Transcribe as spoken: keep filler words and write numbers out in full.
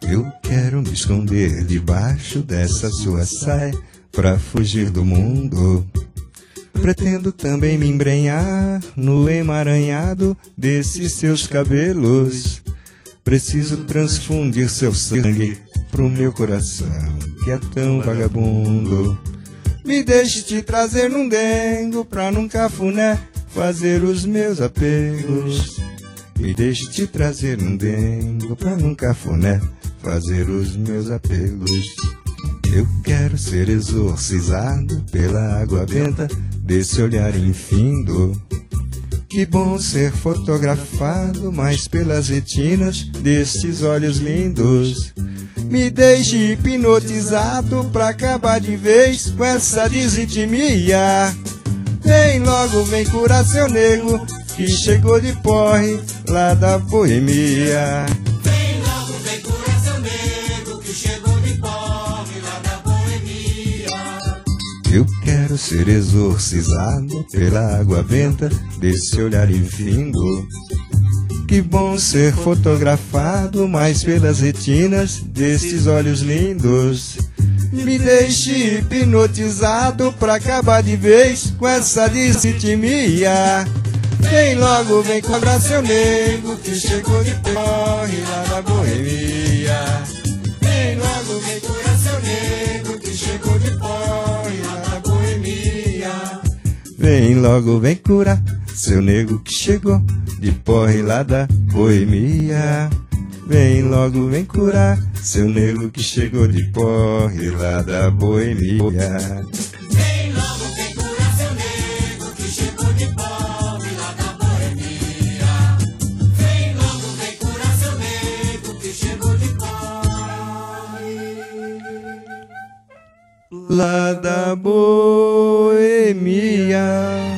Eu quero me esconder debaixo dessa sua saia pra fugir do mundo. Pretendo também me embrenhar no emaranhado desses seus cabelos. Preciso transfundir seu sangue pro meu coração, que é tão vagabundo. Me deixe te trazer num dengo pra num cafuné fazer os meus apegos. Me deixe te trazer num dengo pra num cafuné fazer os meus apelos. Eu quero ser exorcizado pela água benta desse olhar infindo. Que bom ser fotografado mais pelas retinas destes olhos lindos. Me deixe hipnotizado pra acabar de vez com essa desritmia. Vem logo, vem curar seu nego que chegou de porre lá da boemia. Vem logo, vem curar seu nego que chegou de porre lá da boemia. Eu quero ser exorcizado pela água benta desse olhar infindo. Que bom ser fotografado mais pelas retinas destes olhos lindos. Me deixe hipnotizado pra acabar de vez com essa disritmia. Vem logo, vem cobrar seu nego que chegou de porre lá da boemia. Vem logo, vem curar seu nego que chegou de porre lá da boemia. Vem logo, vem curar seu nego que chegou de porre lá da boemia. Vem logo, vem curar seu nego que chegou de porre lá da boemia. Vem logo, vem curar seu nego que chegou de porre lá da boemia. Vem logo, vem curar seu nego que chegou de porre lá da boemia.